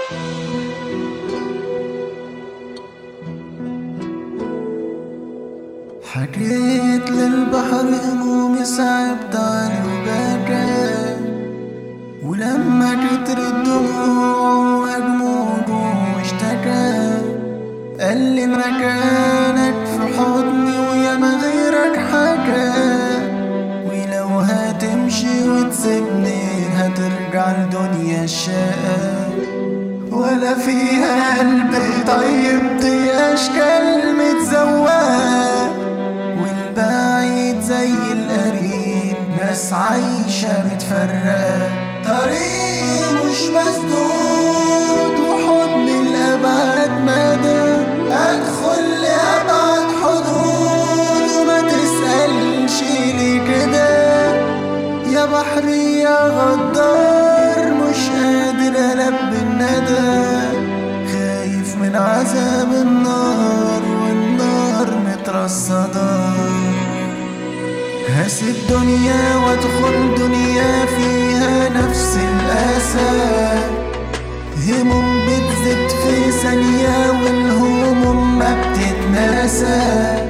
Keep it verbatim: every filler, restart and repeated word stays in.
حكيت للبحر همومي صعبت علي وبكى، ولما كتر الدموع وجموده واشتكى قالي مكانك في حضني ويا ما غيرك حكى، ولو هتمشي وتسيبني هترجع لدنيا الشقا، ولا فيها قلب طيب دي اشكال متزوقة، والبعيد زي القريب ناس عايشة متفرقة، طريق مش مسدود وحضن الأبعد مدى، أدخل لأبعد حدود وما تسألش ليه كده، يا بحري يا غدار مش قادر ألبي الندى، خايف من عذاب النار والنار مترصدة، هسيب دنيا وادخل دنيا فيها نفس الأسى، هموم بتزيد في ثانية والهموم ما بتتناسى،